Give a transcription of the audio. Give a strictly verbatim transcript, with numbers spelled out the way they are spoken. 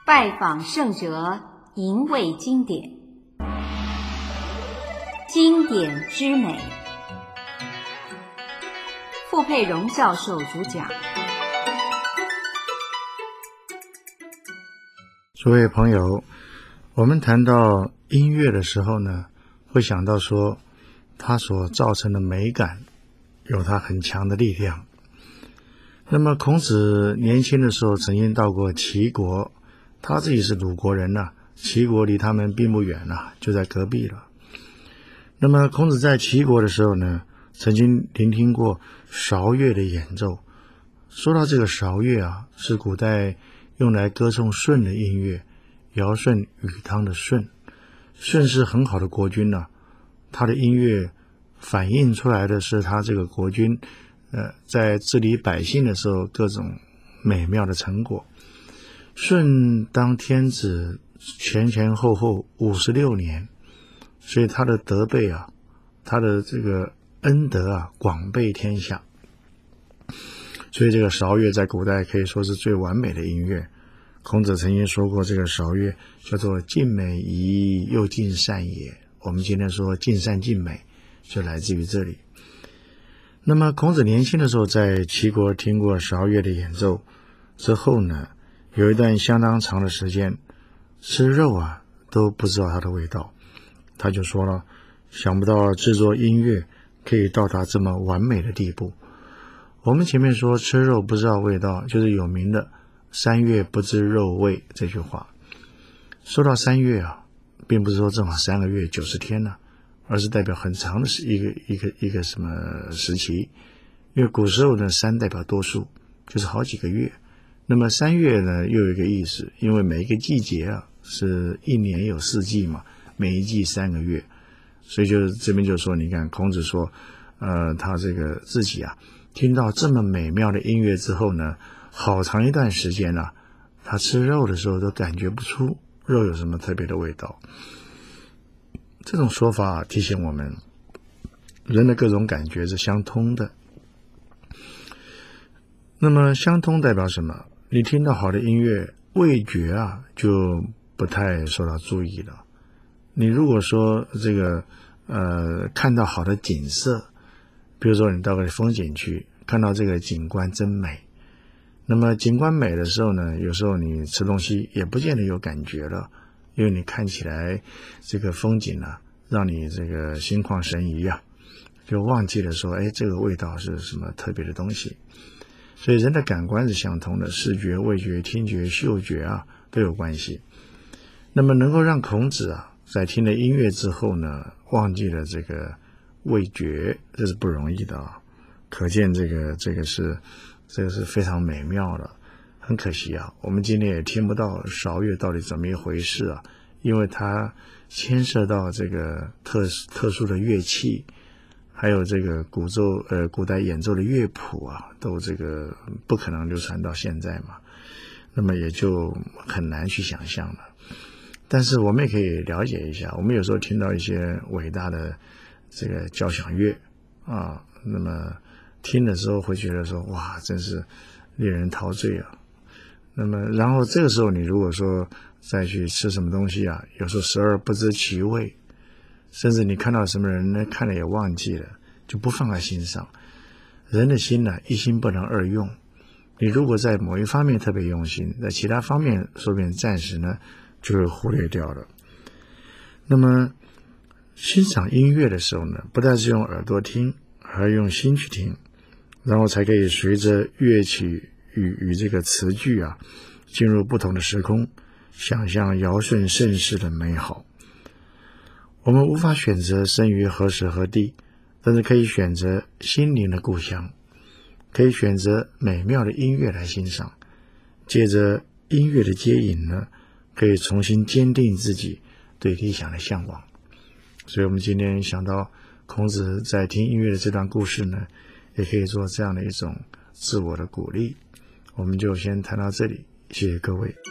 拜访圣哲，吟味经典，经典之美。傅佩荣教授主讲。 诸位朋友，我们谈到音乐的时候呢，会想到说它所造成的美感有它很强的力量。那么孔子年轻的时候曾经到过齐国，他自己是鲁国人啊，齐国离他们并不远啊，就在隔壁了。那么孔子在齐国的时候呢，曾经聆听过韶乐的演奏。说到这个韶乐啊，是古代用来歌颂舜的音乐，尧舜禹汤的舜。舜是很好的国君啊，他的音乐反映出来的是他这个国君呃，在治理百姓的时候各种美妙的成果。舜当天子前前后后五十六年，所以他的德备啊，他的这个恩德啊，广备天下。所以这个韶乐在古代可以说是最完美的音乐。孔子曾经说过，这个韶乐叫做尽美仪，又尽善也。我们今天说尽善尽美，就来自于这里。那么孔子年轻的时候在齐国听过韶乐的演奏之后呢，有一段相当长的时间吃肉啊都不知道它的味道。他就说了，想不到制作音乐可以到达这么完美的地步。我们前面说吃肉不知道味道，就是有名的三月不知肉味这句话。说到三月啊，并不是说正好三个月九十天呢、啊，而是代表很长的一个一个一个什么时期。因为古时候呢，三代表多数，就是好几个月。那么三月呢，又有一个意思，因为每一个季节啊，是一年有四季嘛，每一季三个月，所以就是这边就说，你看孔子说，呃，他这个自己啊，听到这么美妙的音乐之后呢，好长一段时间啊，他吃肉的时候都感觉不出肉有什么特别的味道。这种说法提醒我们，人的各种感觉是相通的。那么相通代表什么？你听到好的音乐，味觉啊就不太受到注意了。你如果说这个呃看到好的景色，比如说你到个风景区，看到这个景观真美，那么景观美的时候呢，有时候你吃东西也不见得有感觉了，因为你看起来这个风景啊，让你这个心旷神怡啊，就忘记了说，哎，这个味道是什么特别的东西。所以人的感官是相通的，视觉、味觉、听觉、嗅觉啊都有关系。那么能够让孔子啊在听了音乐之后呢，忘记了这个味觉，这是不容易的啊。可见这个这个是这个是非常美妙的。很可惜啊，我们今天也听不到韶乐到底怎么一回事啊，因为它牵涉到这个特特殊的乐器，还有这个古奏呃古代演奏的乐谱啊，都这个不可能流传到现在嘛，那么也就很难去想象了。但是我们也可以了解一下，我们有时候听到一些伟大的这个交响乐啊，那么听的时候会觉得说，哇，真是令人陶醉啊。那么然后这个时候你如果说再去吃什么东西啊，有时候时而不知其味，甚至你看到什么人呢，看了也忘记了，就不放在心上。人的心呢、啊，一心不能二用。你如果在某一方面特别用心，在其他方面说不定暂时呢就会忽略掉了。那么欣赏音乐的时候呢，不但是用耳朵听，还要用心去听，然后才可以随着乐曲与与这个词句啊，进入不同的时空，想象尧舜盛世的美好。我们无法选择生于何时何地，但是可以选择心灵的故乡，可以选择美妙的音乐来欣赏。借着音乐的接引呢，可以重新坚定自己对理想的向往。所以我们今天想到孔子在听音乐的这段故事呢，也可以做这样的一种自我的鼓励。我们就先谈到这里，谢谢各位。